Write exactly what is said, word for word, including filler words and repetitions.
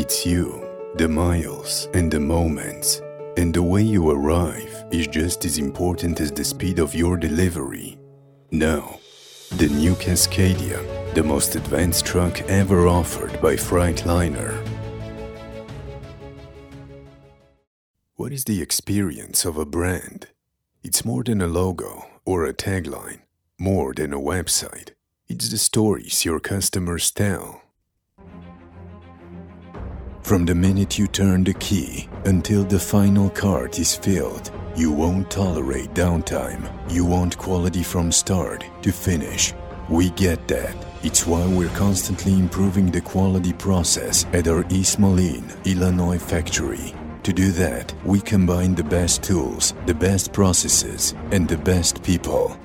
It's you, the miles and the moments, and the way you arrive is just as important as the speed of your delivery. Now, the new Cascadia, the most advanced truck ever offered by Freightliner. What is the experience of a brand? It's more than a logo or a tagline, more than a website. It's the stories your customers tell. From the minute you turn the key until the final cart is filled, you won't tolerate downtime. You want quality from start to finish. We get that. It's why we're constantly improving the quality process at our East Moline, Illinois factory. To do that, we combine the best tools, the best processes, and the best people.